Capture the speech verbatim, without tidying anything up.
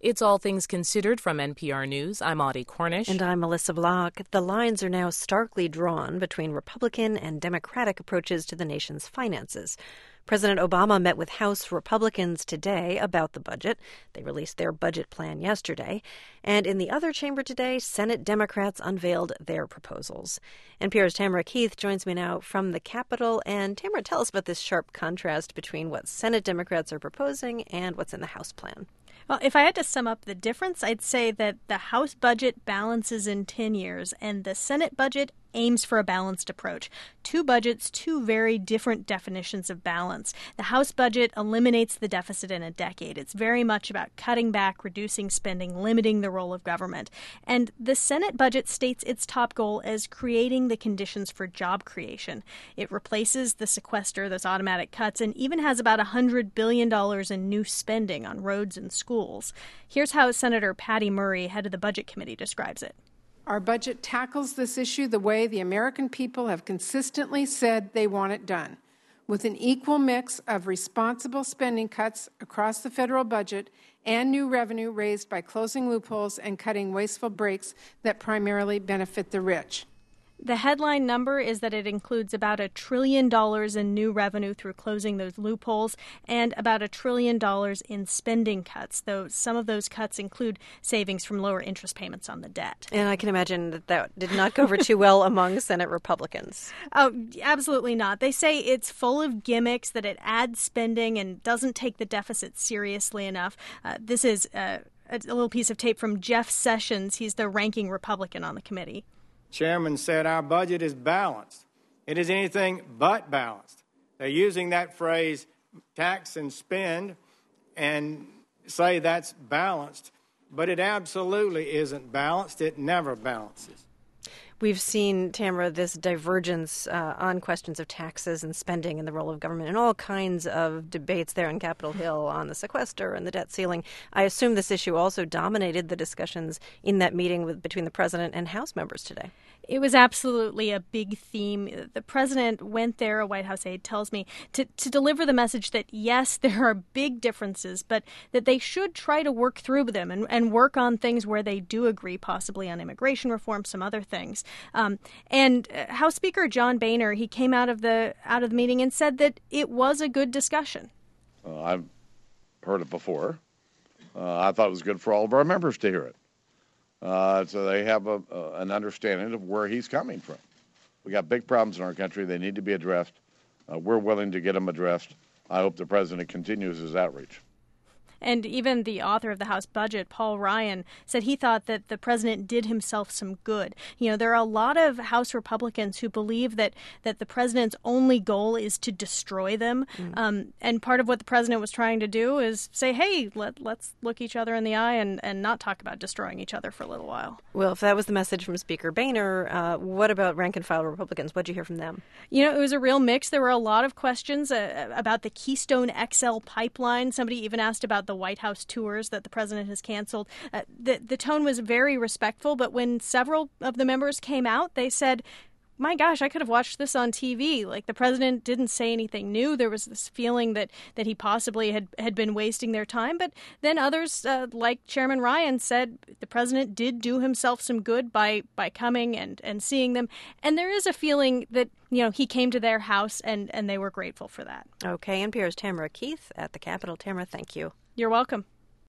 It's All Things Considered from N P R News. I'm Audie Cornish. And I'm Melissa Block. The lines are now starkly drawn between Republican and Democratic approaches to the nation's finances. President Obama met with House Republicans today about the budget. They released their budget plan yesterday. And in the other chamber today, Senate Democrats unveiled their proposals. N P R's Tamara Keith joins me now from the Capitol. And Tamara, tell us about this sharp contrast between what Senate Democrats are proposing and what's in the House plan. Well, if I had to sum up the difference, I'd say that the House budget balances in ten years and the Senate budget aims for a balanced approach. Two budgets, two very different definitions of balance. The House budget eliminates the deficit in a decade. It's very much about cutting back, reducing spending, limiting the role of government. And the Senate budget states its top goal as creating the conditions for job creation. It replaces the sequester, those automatic cuts, and even has about one hundred billion dollars in new spending on roads and schools. Here's how Senator Patty Murray, head of the Budget Committee, describes it. Our budget tackles this issue the way the American people have consistently said they want it done, with an equal mix of responsible spending cuts across the federal budget and new revenue raised by closing loopholes and cutting wasteful breaks that primarily benefit the rich. The headline number is that it includes about a trillion dollars in new revenue through closing those loopholes and about a trillion dollars in spending cuts, though some of those cuts include savings from lower interest payments on the debt. And I can imagine that that did not go over too well among Senate Republicans. Oh, absolutely not. They say it's full of gimmicks, that it adds spending and doesn't take the deficit seriously enough. Uh, this is uh, a little piece of tape from Jeff Sessions. He's the ranking Republican on the committee. Chairman said our budget is balanced. It is anything but balanced. They're using that phrase, tax and spend, and say that's balanced, but it absolutely isn't balanced. It never balances. We've seen, Tamara, this divergence uh, on questions of taxes and spending and the role of government and all kinds of debates there on Capitol Hill on the sequester and the debt ceiling. I assume this issue also dominated the discussions in that meeting with, between the president and House members today. It was absolutely a big theme. The president went there, a White House aide tells me, to, to deliver the message that, yes, there are big differences, but that they should try to work through them and, and work on things where they do agree, possibly on immigration reform, some other things. Um, and House Speaker John Boehner, he came out of the out of the meeting and said that it was a good discussion. Uh, I've heard it before. Uh, I thought it was good for all of our members to hear it. Uh, so they have a, uh, an understanding of where he's coming from. We got big problems in our country. They need to be addressed. Uh, we're willing to get them addressed. I hope the president continues his outreach. And even the author of the House budget, Paul Ryan, said he thought that the president did himself some good. You know, there are a lot of House Republicans who believe that, that the president's only goal is to destroy them. Mm. Um, and part of what the president was trying to do is say, hey, let, let's look each other in the eye and, and not talk about destroying each other for a little while. Well, if that was the message from Speaker Boehner, uh, what about rank-and-file Republicans? What did you hear from them? You know, it was a real mix. There were a lot of questions uh, about the Keystone X L pipeline. Somebody even asked about the White House tours that the president has canceled. Uh, the, the tone was very respectful, but when several of the members came out, they said, my gosh, I could have watched this on T V. Like, the president didn't say anything new. There was this feeling that, that he possibly had, had been wasting their time. But then others, uh, like Chairman Ryan, said the president did do himself some good by, by coming and, and seeing them. And there is a feeling that, you know, he came to their house and, and they were grateful for that. Okay, N P R's Tamara Keith at the Capitol. Tamara, thank you. You're welcome.